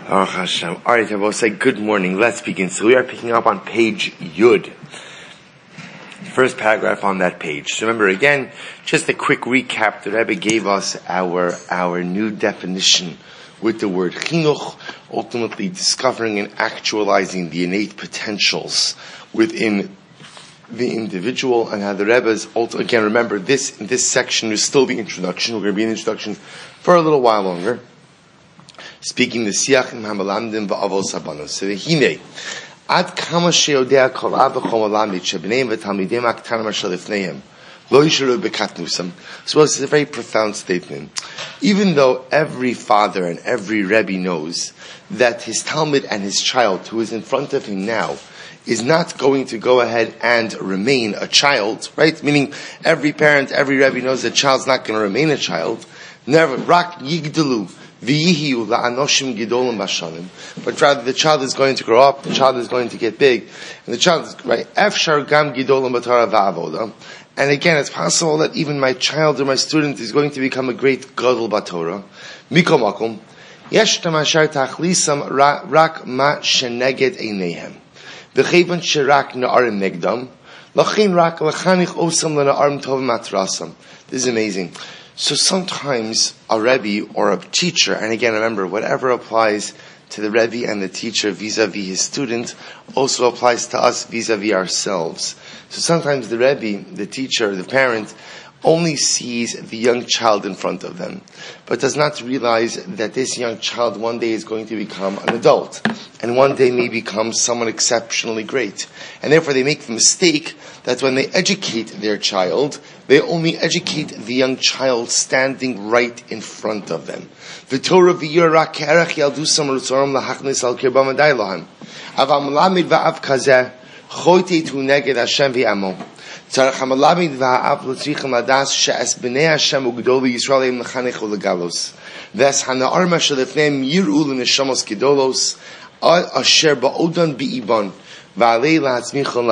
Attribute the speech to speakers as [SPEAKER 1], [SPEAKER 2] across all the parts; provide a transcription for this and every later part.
[SPEAKER 1] Baruch Hashem. All right, I will say good morning. Let's begin. So we are picking up on page Yud. First paragraph on that page. So remember again, just a quick recap. The Rebbe gave us our new definition with the word chinuch, ultimately discovering and actualizing the innate potentials within the individual, and how the Rebbe is also, again, remember this section is still the introduction. We're going to be in the introduction for a little while longer. Speaking the Siach im Hamalamdim va'avos habanos. So hine ad kama sheodea kol av v'chol malamid shebneim v'talmidim aktanim asher lifneihem lo yisharu bekatnusam. So this is a very profound statement. Even though every father and every Rebbe knows that his Talmud and his child who is in front of him now is not going to go ahead and remain a child, right? Meaning every parent, every Rebbe knows that child's not going to remain a child. Never rak yigdalu. But rather the child is going to grow up, the child is going to get big, and the child is, right? And again, it's possible that even my child or my student is going to become a great gadol batorah. Mikol makom, yesh tamashar tachlisam rak ma sheneged einehem. V'chevan sherak na'arim negdam, lachin rak lachanich osam lana'arim tov matrasam. This is amazing. So sometimes a Rebbe or a teacher, and again remember, whatever applies to the Rebbe and the teacher vis-a-vis his student also applies to us vis-a-vis ourselves. So sometimes the Rebbe, the teacher, the parent, only sees the young child in front of them, but does not realize that this young child one day is going to become an adult, and one day may become someone exceptionally great. And therefore they make the mistake that when they educate their child, they only educate the young child standing right in front of them. The Torah v'yirah kerech yaldusam rutzoram lahachnis al kirbam adaylahem. Avam lamid va'av kazeh choyte tu neged Hashem v'amo. Tzarech hamalamid va'av l'tzricham ladas she'es b'nei Hashem ugdoli Yisraelim l'chanech u'legalos. Ves hana'ar mashalifneim yir'u l'neshamos gedolos asher ba'odan bi'ibon. This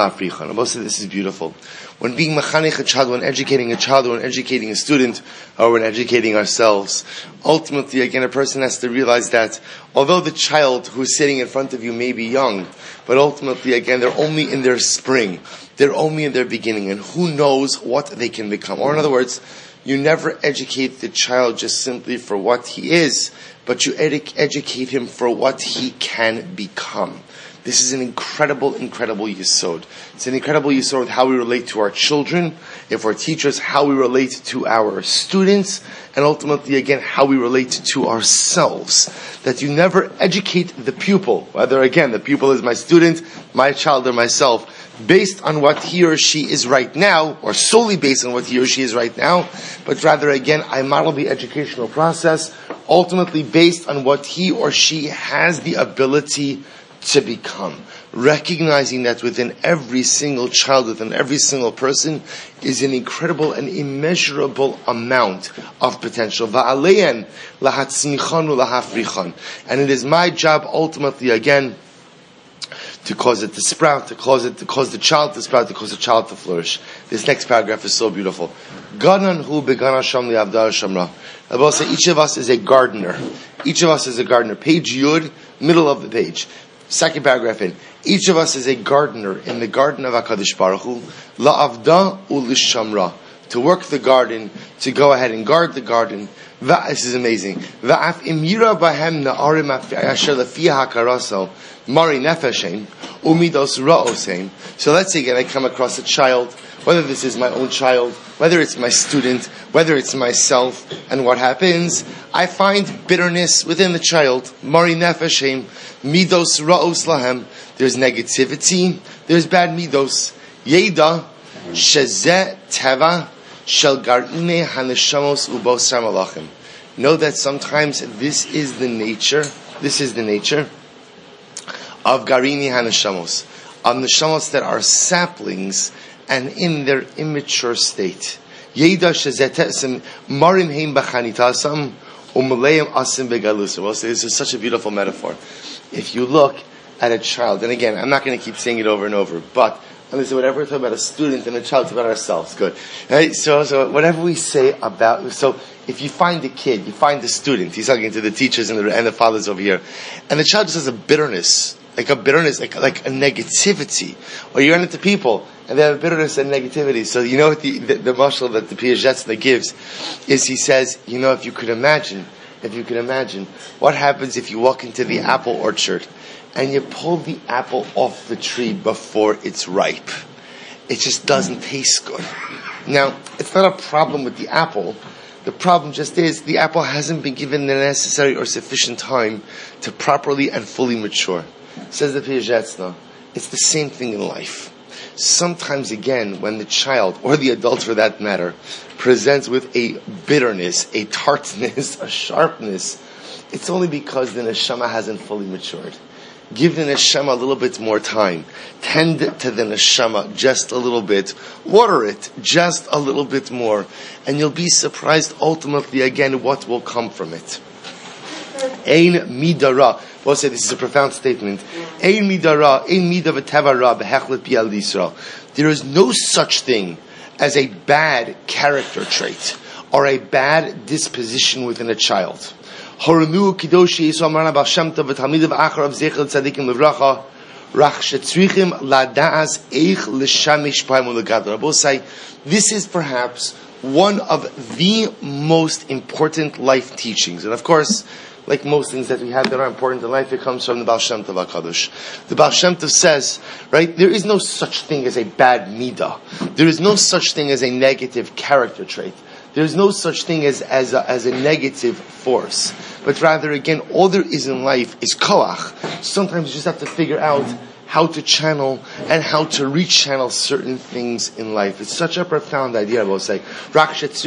[SPEAKER 1] is beautiful. When being mechanech a child, when educating a child, when educating a student, or when educating ourselves, ultimately, again, a person has to realize that although the child who's sitting in front of you may be young, but ultimately, again, they're only in their spring. They're only in their beginning, and who knows what they can become. Or in other words, you never educate the child just simply for what he is, but you educate him for what he can become. This is an incredible yesod. It's an incredible yesod with how we relate to our children, if we're teachers, how we relate to our students, and ultimately, again, how we relate to ourselves. That you never educate the pupil, whether, again, the pupil is my student, my child, or myself, based on what he or she is right now, or solely based on what he or she is right now, but rather, again, I model the educational process ultimately based on what he or she has the ability to become, recognizing that within every single child, within every single person, is an incredible and immeasurable amount of potential. And it is my job ultimately, again, to cause it to sprout, to cause the child to sprout, to cause the child to flourish. This next paragraph is so beautiful. I will say each of us is a gardener. Each of us is a gardener. Page Yud, middle of the page. Second paragraph in. Each of us is a gardener in the garden of HaKadosh Baruch Hu. La'avda u'lishamra. To work the garden, to go ahead and guard the garden. This is amazing. Va'af imira bahem na'arim asher lefiha hakaraso mari nefeshem umidos ra'osem. So let's say again I come across a child, whether this is my own child, whether it's my student, whether it's myself, and what happens? I find bitterness within the child. Mari nefeshem midos ra'os lahem. There's negativity, there's bad midos. Yeda shezeh teva shel garine haneshamos ubosar malachim. Know that sometimes this is the nature of garini haneshamos, of neshamos that are saplings and in their immature state. Yeda shezeh tesim marim heim b'chanitasam umaleim asim begalusim. Well, so this is such a beautiful metaphor. If you look at a child, and again, I'm not going to keep saying it over and over, but whatever we talk about a student and a child, it's about ourselves. Good. Right? So whatever we say about, so if you find a kid, you find a student, he's talking to the teachers and the fathers over here, and the child just has a bitterness, like a negativity, or you run into people, and they have a bitterness and negativity. So you know what the mashal that the Piagetz gives is, he says, if you could imagine, what happens if you walk into the apple orchard, and you pull the apple off the tree before it's ripe. It just doesn't taste good. Now, it's not a problem with the apple. The problem just is the apple hasn't been given the necessary or sufficient time to properly and fully mature. Says the Piagetz, it's the same thing in life. Sometimes, again, when the child, or the adult for that matter, presents with a bitterness, a tartness, a sharpness, it's only because the neshama hasn't fully matured. Give the neshama a little bit more time. Tend to the neshama just a little bit. Water it just a little bit more. And you'll be surprised ultimately again what will come from it. Ein midara. We'll say this is a profound statement. Ein midara, ein midah v'teva ra b'hechlet bi'al Yisrael. There is no such thing as a bad character trait or a bad disposition within a child. Horanu Kidoshi Yisrael Marana Baal Shem Tov v'Talmidav Acharav Zechel Tzadikim Livracha Rach Shetzrichim Ladaas Eich L'Shamish Paim U'Legadol. I will say, this is perhaps one of the most important life teachings. And of course, like most things that we have that are important in life, it comes from the Baal Shem Tov HaKadosh. The Baal Shem Tov says, right, there is no such thing as a bad midah. There is no such thing as a negative character trait. There's no such thing as a negative force. But rather, again, all there is in life is koach. Sometimes you just have to figure out how to channel and how to rechannel certain things in life. It's such a profound idea, I will say. You just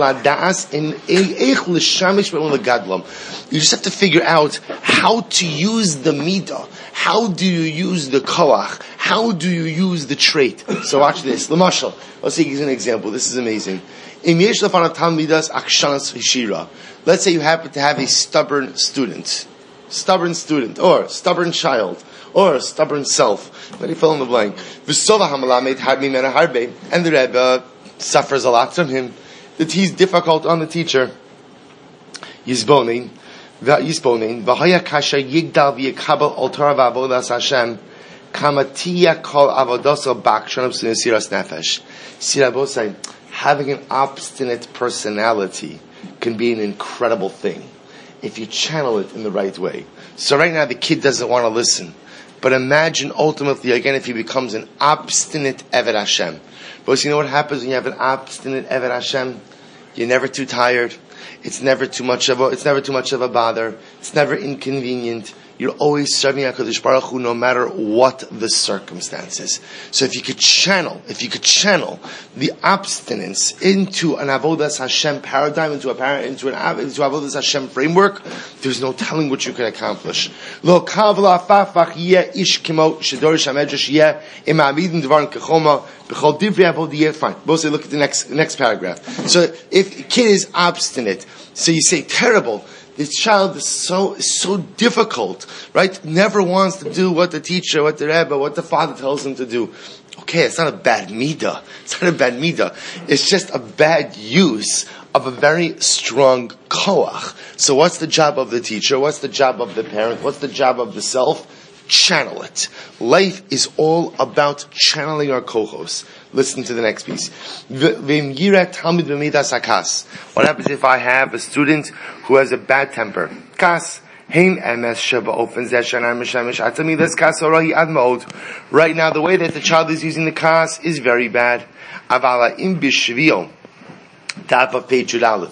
[SPEAKER 1] have to figure out how to use the midah. How do you use the koach? How do you use the trait? So watch this. L'mashal, let's take an example. This is amazing. Let's say you happen to have a stubborn student, or stubborn child, or stubborn self. But he fill in the blank. And the Rebbe suffers a lot from him, that he's difficult on the teacher. Having an obstinate personality can be an incredible thing if you channel it in the right way. So right now the kid doesn't want to listen. But imagine ultimately, again, if he becomes an obstinate Eved Hashem. But you know what happens when you have an obstinate Eved Hashem? You're never too tired. It's never too much of a bother. It's never inconvenient. You're always serving HaKadosh Baruch Hu no matter what the circumstances. So if you could channel the abstinence into an Avodas Hashem paradigm, into Avodas Hashem framework, there's no telling what you can accomplish. Lo kavla fafach yeh ish kimo shedorish hamedrash yeh im ha'amidin devarim kechoma b'chol divrei avodah. Fine. Both say, look at the next paragraph. So if a kid is obstinate, so you say terrible. This child is so difficult, right? Never wants to do what the teacher, what the Rebbe, what the father tells him to do. Okay, it's not a bad midah. It's just a bad use of a very strong koach. So what's the job of the teacher? What's the job of the parent? What's the job of the self? Channel it. Life is all about channeling our kochos. Listen to the next piece. What happens if I have a student who has a bad temper? Kas. Right now, the way that the child is using the kas is very bad. Top of page Aleph.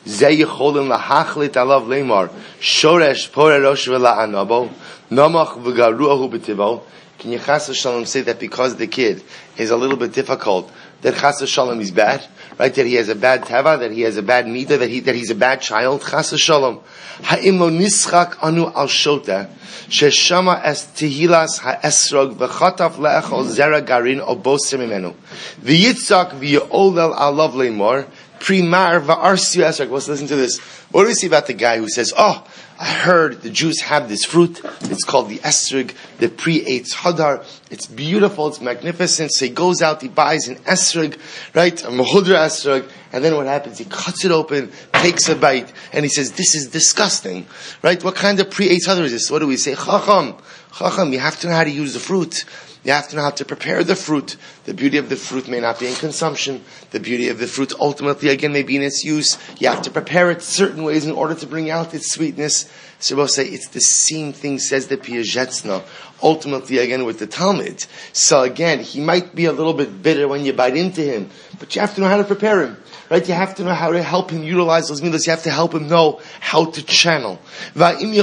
[SPEAKER 1] Can you chas v'shalom say that because the kid is a little bit difficult, that chas v'shalom is bad, right? That he has a bad teva, that he has a bad midah, that he's a bad child. Chas v'shalom. Ha'im lo nischak anu al shota sheshama es tehilas ha'esrog v'chataf le'echol zera garin o boser mimenu v'yitzak v'yolel alav le'mor Primar va'arsiu esrog. Let's listen to this. What do we see about the guy who says, "Oh, I heard the Jews have this fruit. It's called the esrog, the pre-eitz hadar. It's beautiful. It's magnificent." So he goes out, he buys an esrog, right, a mahudra esrog, and then what happens? He cuts it open, takes a bite, and he says, "This is disgusting." Right? What kind of pre-eitz hadar is this? What do we say? Chacham, you have to know how to use the fruit. You have to know how to prepare the fruit. The beauty of the fruit may not be in consumption. The beauty of the fruit ultimately, again, may be in its use. You have to prepare it certain ways in order to bring out its sweetness. So we'll say it's the same thing, says the Piazetzna, ultimately, again, with the Talmud. So again, he might be a little bit bitter when you bite into him, but you have to know how to prepare him. Right? You have to know how to help him utilize those midas. You have to help him know how to channel. Do you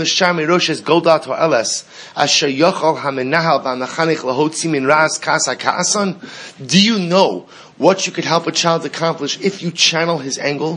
[SPEAKER 1] know what you could help a child accomplish if you channel his anger?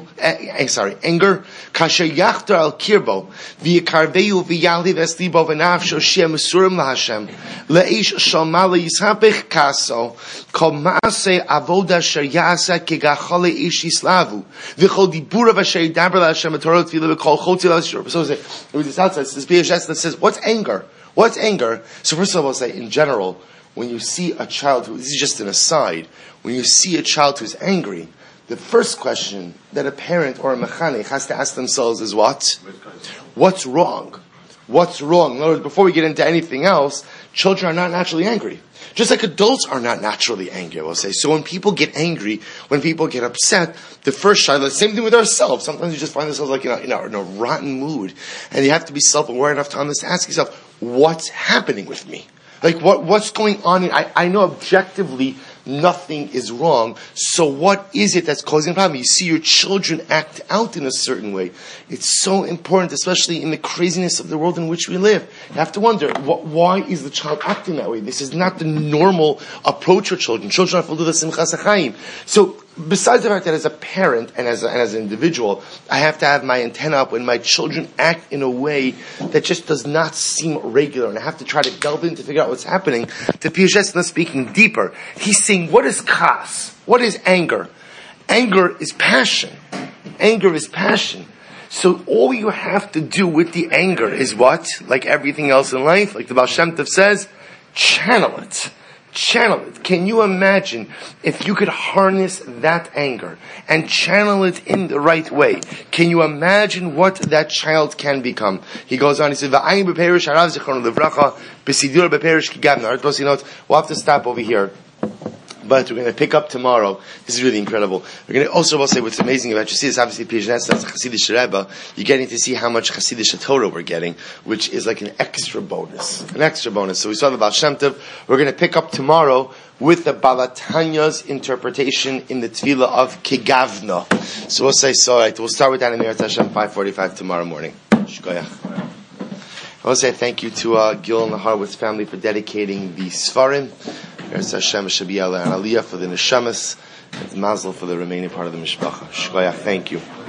[SPEAKER 1] Kasher yachtar al kirbo v'yikarveu v'yali v'eslibo v'nafsho sheh mesurim laHashem le'ish shalmala yishapich kaso kol maaseh avoda sher yasa kegachale ish yislavu v'chol dibura v'asher yidaber laHashem v'torah tefillah v'kol chotzi laHashem. So this outside, this BHS that says, what's anger? What's anger? So first of all, I'll say, in general, when you see a child who, this is just an aside, when you see a child who's angry, the first question that a parent or a mechanech has to ask themselves is what? What's wrong? What's wrong? In other words, before we get into anything else, children are not naturally angry. Just like adults are not naturally angry, I will say. So when people get angry, when people get upset, the first shot, the same thing with ourselves. Sometimes you just find yourself like in a rotten mood. And you have to be self-aware enough to ask yourself, what's happening with me? Like what's going on? I know objectively nothing is wrong. So what is it that's causing a problem? You see your children act out in a certain way. It's so important, especially in the craziness of the world in which we live. You have to wonder, why is the child acting that way? This is not the normal approach for children. Children are full of the simchas hachaim. So besides the fact that as a parent and as an individual, I have to have my antenna up when my children act in a way that just does not seem regular, and I have to try to delve in to figure out what's happening. The Piazetzna speaking deeper. He's saying, what is kas? What is anger? Anger is passion. Anger is passion. So all you have to do with the anger is what? Like everything else in life, like the Baal Shem Tov says, channel it. Channel it. Can you imagine if you could harness that anger and channel it in the right way? Can you imagine what that child can become? He goes on, he says, we'll have to stop over here. But we're going to pick up tomorrow. This is really incredible. We're going to also say what's amazing about you see is obviously Piazetzna as a Hasidic Rebbe. You're getting to see how much Hasidic Torah we're getting, which is like an extra bonus. An extra bonus. So we saw the Baal Shem Tov. We're going to pick up tomorrow with the Balatanya's interpretation in the Tefillah of Kegavna. So we'll say so. Right, we'll start with that in the Eretz Hashem 5:45 tomorrow morning. Shkoyach. I want to say thank you to Gil and the Harwitz family for dedicating the Sfarim. Eretz Hashem Shabiyah and Aliyah for the Neshamas, and Mazel for the remaining part of the Mishpacha. Shkoyach, thank you.